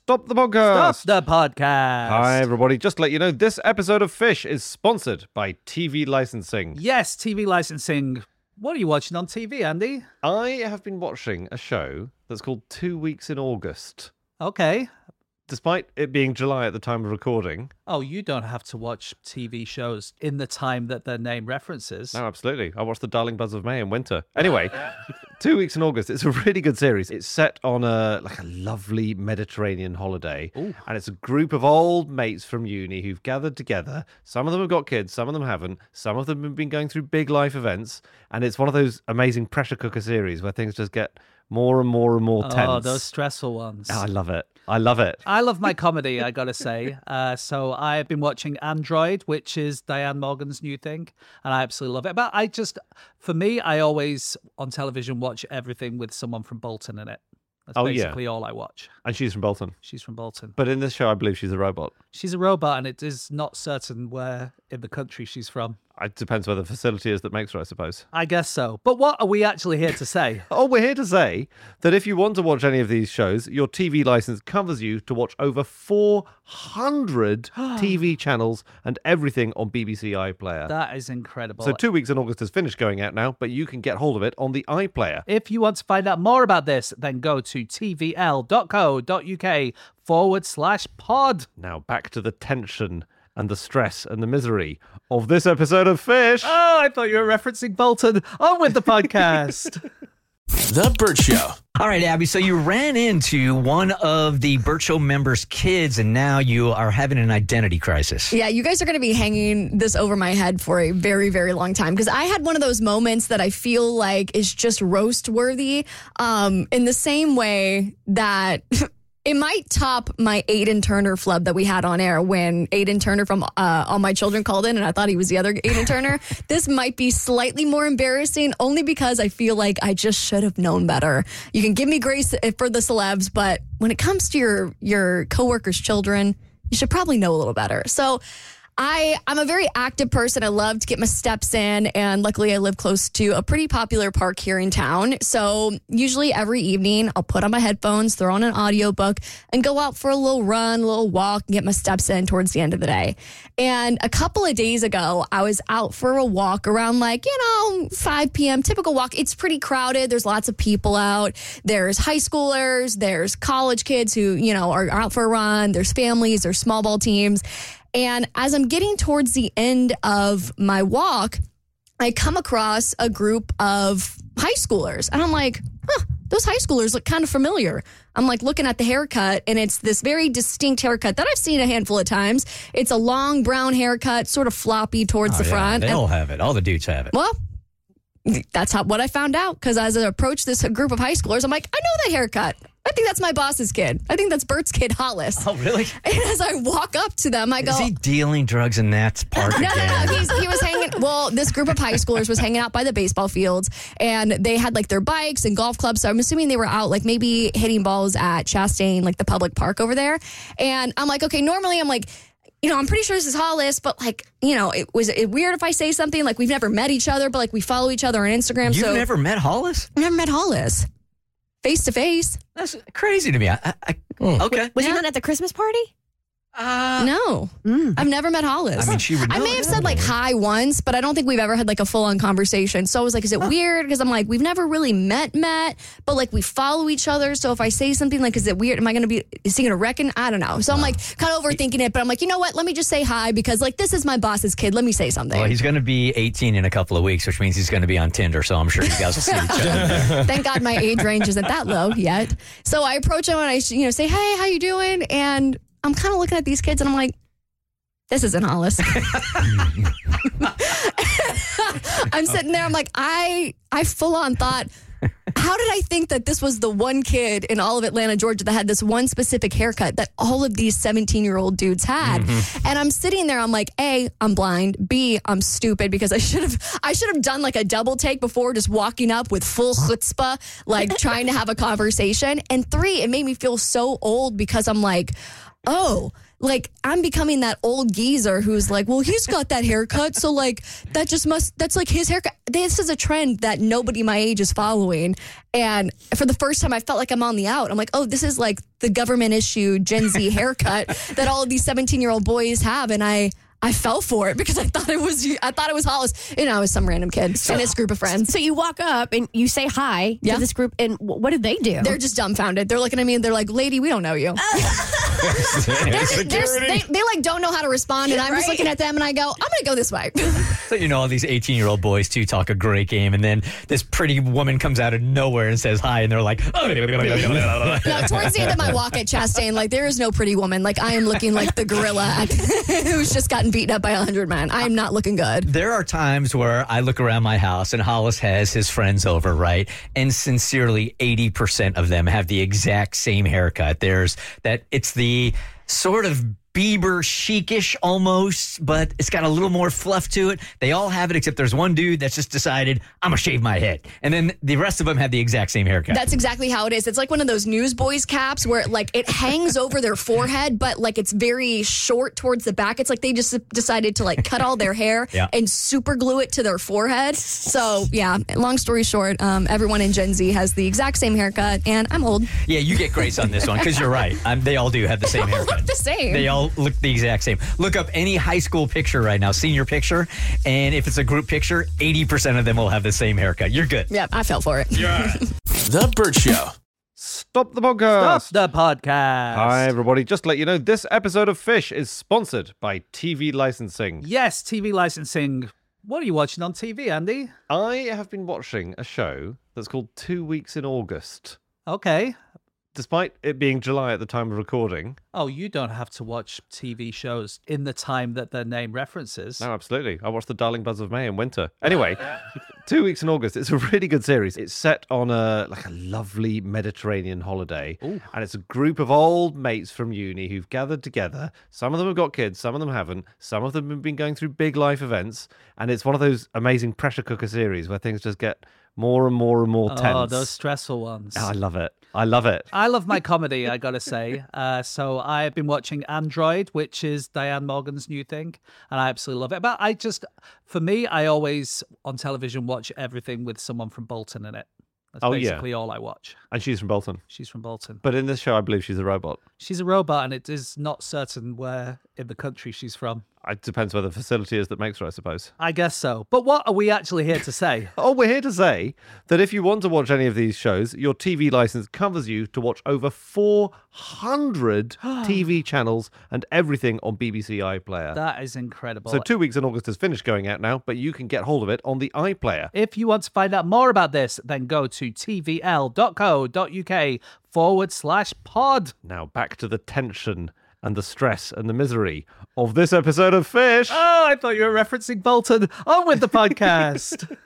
Stop the podcast. Stop the podcast. Hi, everybody. Just to let you know, this episode of Fish is sponsored by TV licensing. Yes, TV licensing. What are you watching on TV, Andy? I have been watching a show that's called 2 Weeks in August. Okay. Despite it being July at the time of recording. Oh, you don't have to watch TV shows in the time that their name references. No, absolutely. I watched The Darling Buzz of May in winter. Anyway, 2 Weeks in August. It's a really good series. It's set on a lovely Mediterranean holiday. Ooh. And it's a group of old mates from uni who've gathered together. Some of them have got kids, some of them haven't. Some of them have been going through big life events. And it's one of those amazing pressure cooker series where things just get more and more and more tense. Oh, those stressful ones. Oh, I love it. I love it. I love my comedy, I gotta say. So I've been watching Android, which is Diane Morgan's new thing, and I absolutely love it. But for me, I always on television watch everything with someone from Bolton in it. That's basically all I watch. And she's from Bolton. She's from Bolton. But in this show, I believe she's a robot. She's a robot, and it is not certain where in the country she's from. It depends where the facility is that makes her, I suppose. I guess so. But what are we actually here to say? Oh, we're here to say that if you want to watch any of these shows, your TV license covers you to watch over 400 TV channels and everything on BBC iPlayer. That is incredible. So 2 Weeks in August has finished going out now, but you can get hold of it on the iPlayer. If you want to find out more about this, then go to tvl.co.uk/pod. Now back to the tension and the stress and the misery of this episode of Fish. Oh, I thought you were referencing Bolton. On with the podcast. The Burt Show. All right, Abby, so you ran into one of the Burt Show members' kids, and now you are having an identity crisis. Yeah, you guys are going to be hanging this over my head for a very, very long time, because I had one of those moments that I feel like is just roast-worthy, in the same way that... It might top my Aiden Turner flub that we had on air when Aiden Turner from All My Children called in and I thought he was the other Aiden Turner. This might be slightly more embarrassing only because I feel like I just should have known better. You can give me grace for the celebs, but when it comes to your coworkers' children, you should probably know a little better. So I'm a very active person. I love to get my steps in, and luckily I live close to a pretty popular park here in town. So usually every evening I'll put on my headphones, throw on an audiobook, and go out for a little run, a little walk, and get my steps in towards the end of the day. And a couple of days ago, I was out for a walk around 5 p.m., typical walk. It's pretty crowded. There's lots of people out. There's high schoolers, there's college kids who, are out for a run. There's families, there's small ball teams. And as I'm getting towards the end of my walk, I come across a group of high schoolers. And I'm like, those high schoolers look kind of familiar. I'm looking at the haircut, and it's this very distinct haircut that I've seen a handful of times. It's a long brown haircut, sort of floppy towards the front. They all have it. All the dudes have it. Well, that's what I found out, because as I approached this group of high schoolers, I'm like, I know that haircut. I think that's my boss's kid. I think that's Bert's kid, Hollis. Oh, really? And as I walk up to them, I go... Is he dealing drugs in that park again? No. He was hanging... Well, this group of high schoolers was hanging out by the baseball fields, and they had their bikes and golf clubs. So I'm assuming they were out maybe hitting balls at Chastain, the public park over there. And I'm like, okay, normally I'm like... I'm pretty sure this is Hollis, but was it weird if I say something we've never met each other, but we follow each other on Instagram? You've never met Hollis? I've never met Hollis. Face to face. That's crazy to me. Okay. Was he not at the Christmas party? No. I've never met Hollis. I mean, she would know. I may have said hi once, but I don't think we've ever had a full-on conversation. So I was like, is it weird? Because I'm we've never really met, but we follow each other. So if I say something is it weird? Is he going to reckon? I don't know. So I'm kind of overthinking it, but I'm you know what? Let me just say hi, because this is my boss's kid. Let me say something. Well, he's going to be 18 in a couple of weeks, which means he's going to be on Tinder. So I'm sure you guys will see each other. Thank God my age range isn't that low yet. So I approach him and I say, hey, how you doing? And I'm kind of looking at these kids and I'm like, this isn't Hollis. I'm sitting there, I'm like, I full on thought, how did I think that this was the one kid in all of Atlanta, Georgia that had this one specific haircut that all of these 17-year-old dudes had? Mm-hmm. And I'm sitting there, I'm like, A, I'm blind. B, I'm stupid, because I should have done a double take before just walking up with full chutzpah, trying to have a conversation. And 3, it made me feel so old, because I'm like, oh, like I'm becoming that old geezer who's like, well, he's got that haircut, so like that's like his haircut. This is a trend that nobody my age is following. And for the first time, I felt like I'm on the out. I'm like, oh, this is like the government issue Gen Z haircut that all of these 17-year-old boys have. And I fell for it because I thought it was Hollis. You know, I was some random kid in this group of friends. So you walk up and you say hi to this group, and what did they do? They're just dumbfounded. They're looking at me and they're like, lady, we don't know you. They like don't know how to respond, and I'm just looking at them and I go, I'm going to go this way. So you know, all these 18-year-old boys too talk a great game, and then this pretty woman comes out of nowhere and says hi, and they're like, oh. No, towards the end of my walk at Chastain, like there is no pretty woman. Like I am looking like the gorilla who's just gotten beaten up by 100 men. I am not looking good. There are times where I look around my house and Hollis has his friends over, right? And sincerely, 80% of them have the exact same haircut. It's the sort of Bieber chicish almost, but it's got a little more fluff to it. They all have it, except there's one dude that's just decided, I'm going to shave my head. And then the rest of them have the exact same haircut. That's exactly how it is. It's like one of those newsboys caps where like it hangs over their forehead, but like it's very short towards the back. It's like they just decided to like cut all their hair and super glue it to their forehead. So yeah, long story short, everyone in Gen Z has the exact same haircut, and I'm old. Yeah, you get grace on this one because you're right. They all do have the same haircut. Look the same. They all look the exact same. Look up any high school picture right now, senior picture, and if it's a group picture, 80% of them will have the same haircut. You're good. Yeah, I fell for it. Yeah. The Burt Show. Stop the podcast. Stop the podcast. Hi, everybody. Just to let you know, this episode of Fish is sponsored by TV licensing. Yes, TV licensing. What are you watching on TV, Andy? I have been watching a show that's called 2 Weeks in August. Okay. Despite it being July at the time of recording. Oh, you don't have to watch TV shows in the time that their name references. No, absolutely. I watched The Darling Buzz of May in winter. Anyway, 2 Weeks in August. It's a really good series. It's set on a lovely Mediterranean holiday. Ooh. And it's a group of old mates from uni who've gathered together. Some of them have got kids, some of them haven't. Some of them have been going through big life events. And it's one of those amazing pressure cooker series where things just get more and more and more tense. Oh, those stressful ones. Oh, I love it. I love it. I love my comedy, I gotta say. So I've been watching Android, which is Diane Morgan's new thing, and I absolutely love it. But for me, I always on television watch everything with someone from Bolton in it. That's basically all I watch. And she's from Bolton. She's from Bolton. But in this show, I believe she's a robot. She's a robot, and it is not certain where in the country she's from. It depends where the facility is that makes her, I suppose. I guess so. But what are we actually here to say? Oh, we're here to say that if you want to watch any of these shows, your TV license covers you to watch over 400 TV channels and everything on BBC iPlayer. That is incredible. So 2 Weeks in August has finished going out now, but you can get hold of it on the iPlayer. If you want to find out more about this, then go to tvl.co.uk/pod. Now back to the tension and the stress and the misery of this episode of Fish. Oh, I thought you were referencing Bolton. On with the podcast.